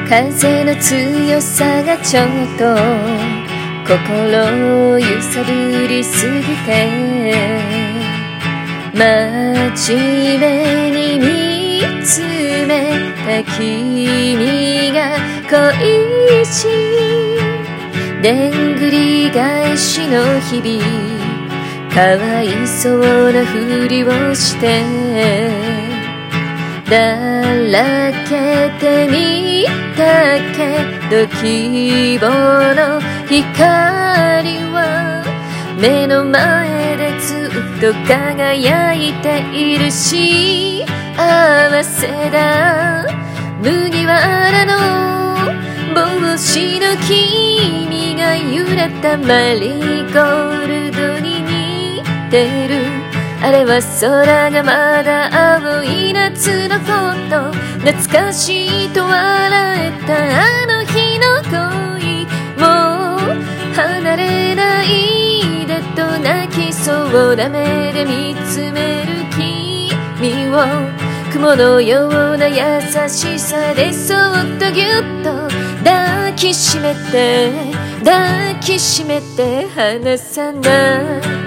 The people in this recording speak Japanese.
風の強さがちょっと心を揺さぶりすぎて、真面目に見つめた君が恋しいでんぐり返しの日々、かわいそうなふりをしてだらけてみたけど、希望の光は目の前でずっと輝いている。幸せだ。麦わらの帽子の君が揺れたマリーゴールドに似てる。あれは空がまだ青い夏のこと、懐かしいと笑えたあの日の恋、もう離れないでと泣きそうな目で見つめる君を、雲のような優しさでそっとぎゅっと抱きしめて離さない。